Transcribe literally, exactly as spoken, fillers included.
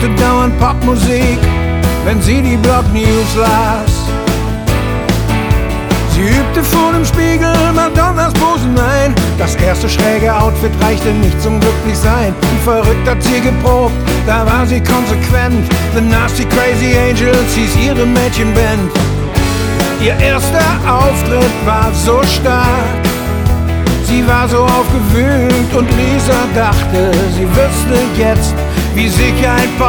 hörte dauernd Popmusik, wenn sie die Block News las. Sie übte vor dem Spiegel Madonnas Posen ein. Das erste schräge Outfit reichte nicht zum Glücklichsein. Wie verrückt hat sie geprobt, da war sie konsequent. The Nasty Crazy Angels hieß ihre Mädchenband. Ihr erster Auftritt war so stark, sie war so aufgewühlt und Lisa dachte, sie wüsste jetzt, wie sich ein